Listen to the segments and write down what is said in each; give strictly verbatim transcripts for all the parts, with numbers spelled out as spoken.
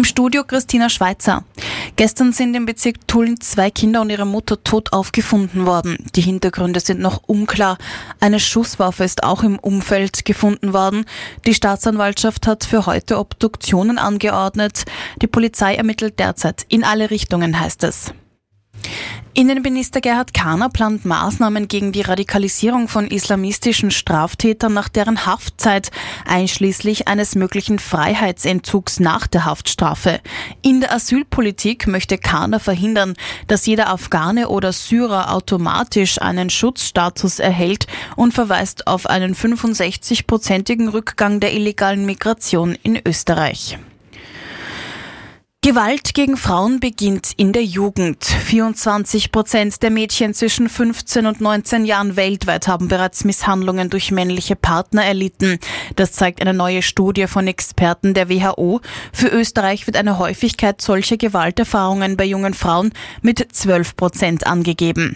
Studio Christina Schweizer. Gestern sind im Bezirk Tulln zwei Kinder und ihre Mutter tot aufgefunden worden. Die Hintergründe sind noch unklar. Eine Schusswaffe ist auch im Umfeld gefunden worden. Die Staatsanwaltschaft hat für heute Obduktionen angeordnet. Die Polizei ermittelt derzeit in alle Richtungen, heißt es. Innenminister Gerhard Kahner plant Maßnahmen gegen die Radikalisierung von islamistischen Straftätern nach deren Haftzeit, einschließlich eines möglichen Freiheitsentzugs nach der Haftstrafe. In der Asylpolitik möchte Kahner verhindern, dass jeder Afghane oder Syrer automatisch einen Schutzstatus erhält und verweist auf einen fünfundsechzig-prozentigen Rückgang der illegalen Migration in Österreich. Gewalt gegen Frauen beginnt in der Jugend. vierundzwanzig Prozent der Mädchen zwischen fünfzehn und neunzehn Jahren weltweit haben bereits Misshandlungen durch männliche Partner erlitten. Das zeigt eine neue Studie von Experten der W H O. Für Österreich wird eine Häufigkeit solcher Gewalterfahrungen bei jungen Frauen mit zwölf Prozent angegeben.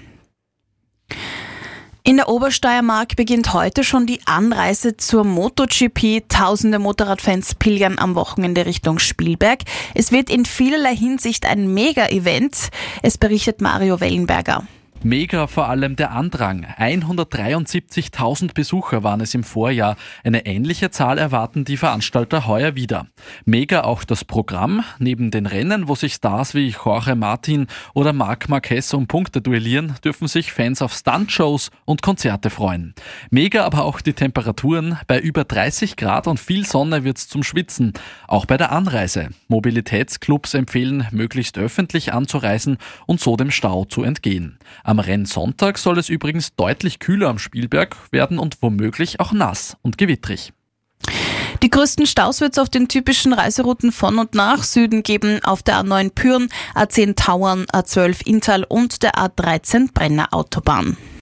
In der Obersteiermark beginnt heute schon die Anreise zur MotoGP. Tausende Motorradfans pilgern am Wochenende Richtung Spielberg. Es wird in vielerlei Hinsicht ein Mega-Event. Es berichtet Mario Wellenberger. Mega vor allem der Andrang. hundertdreiundsiebzigtausend Besucher waren es im Vorjahr. Eine ähnliche Zahl erwarten die Veranstalter heuer wieder. Mega auch das Programm. Neben den Rennen, wo sich Stars wie Jorge Martin oder Marc Marquez um Punkte duellieren, dürfen sich Fans auf Stuntshows und Konzerte freuen. Mega aber auch die Temperaturen. Bei über dreißig Grad und viel Sonne wird's zum Schwitzen. Auch bei der Anreise. Mobilitätsclubs empfehlen, möglichst öffentlich anzureisen und so dem Stau zu entgehen. Am Rennsonntag soll es übrigens deutlich kühler am Spielberg werden und womöglich auch nass und gewittrig. Die größten Staus wird es auf den typischen Reiserouten von und nach Süden geben, auf der A neun Pyhrn, A zehn Tauern, A zwölf Inntal und der A dreizehn Brenner Autobahn.